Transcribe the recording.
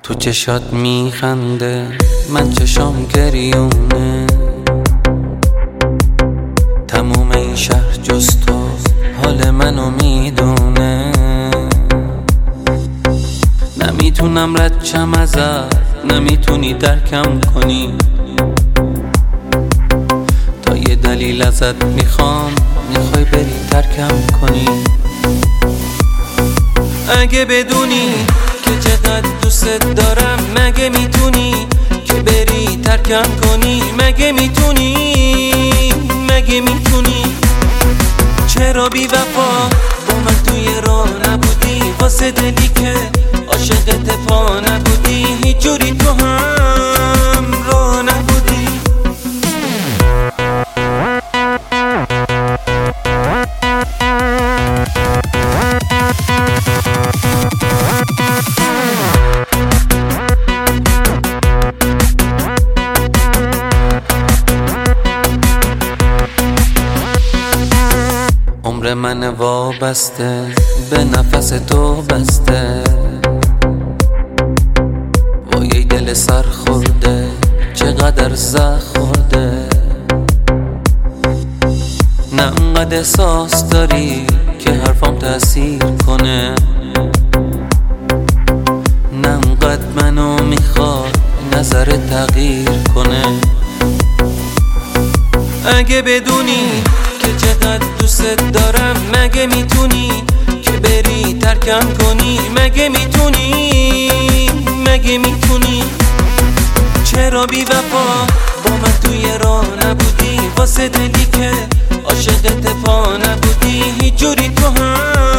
تو چشات میخنده من چشام گریونه، تموم این شهر جز تو حال منو میدونه. نمیتونم رد شم ازت، نمیتونی درکم کنی، تا یه دلیل ازت میخوام، میخوای بری ترکم کنی. اگه بدونی که چقدر دوست دارم، مگه میتونی که بری ترکم کنی؟ مگه میتونی؟ مگه میتونی؟ چرا بی وفا با من توی راه نبودی؟ واسه دلی که عاشقت پا نبودی، هیچ جوری تو هم راه نبودی. عمر من وابسته به نفس تو بسته، وای دل سر خورده چقدر زخم خورده. نه انقدر احساس داری که حرفام تأثیر کنه، نه انقدر منو میخواد نظر تغییر کنه. اگه بدونی که چقدر دوست دارم، مگه میتونی که بری ترکم کنی؟ مگه میتونی؟ مگه میتونی؟ چرا بی وفا با من توی راه نبودی؟ واسه دلی که عاشقت پا نبودی، هیچ جوری تو هم